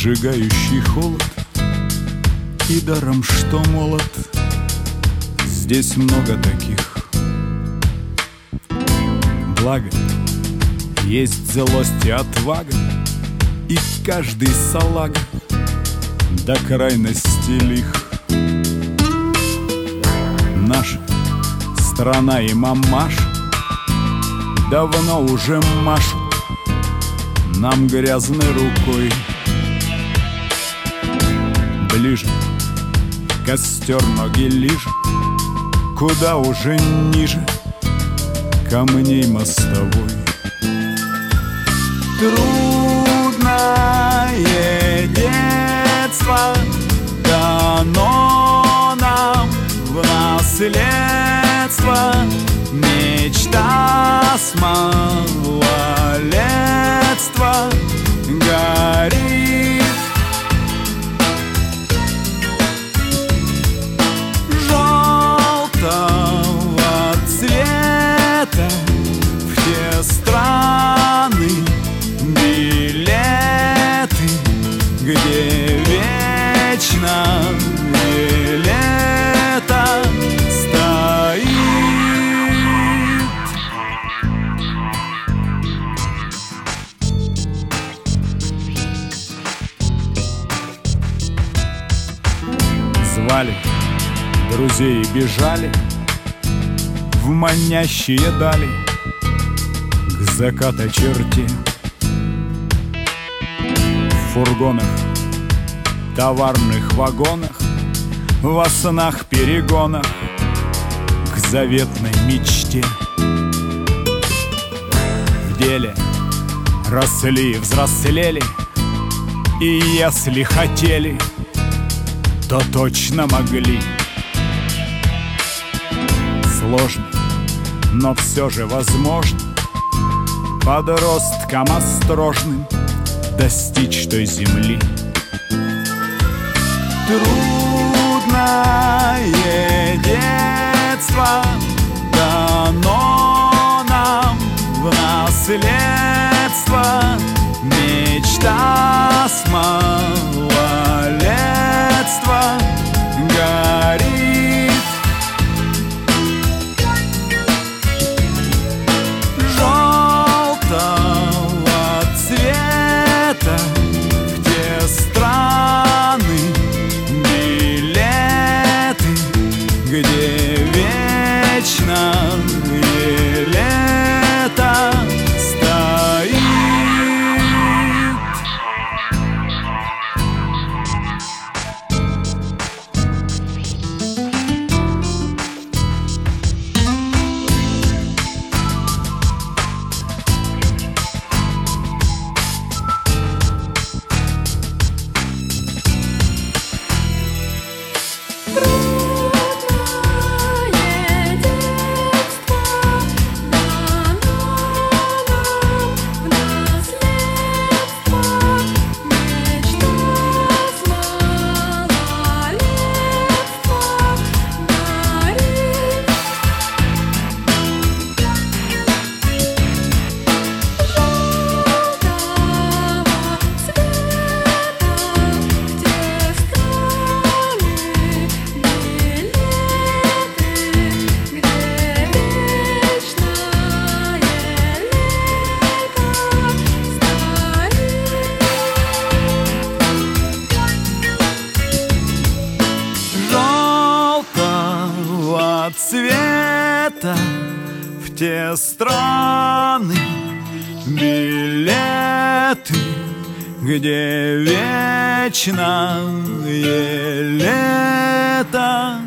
сжигающий холод. И даром, что молод, здесь много таких. Благо, есть злость и отвага, и каждый салага до крайности лих. Наша страна и мамаша давно уже машут нам грязной рукой. Ближе костер ноги лижет, куда уже ниже камней мостовой. Трудное детство дано нам в наследство, мечта с малолетства горит. Желтого цвета в те страны билеты, где вечно лето стоит. Звали друзей и бежали в манящие дали к заката черте. В фургонах, товарных вагонах, во снах перегонах к заветной мечте. В деле росли и взрослели, и если хотели, то точно могли. Сложно, но все же возможно подросткам осторожным достичь той земли. Трудное детство дано нам в наследство, мечта с малолетства горит. Желтого цвета в те страны билеты, где вечно лето стоит. Цвета в те страны билеты, где вечное лето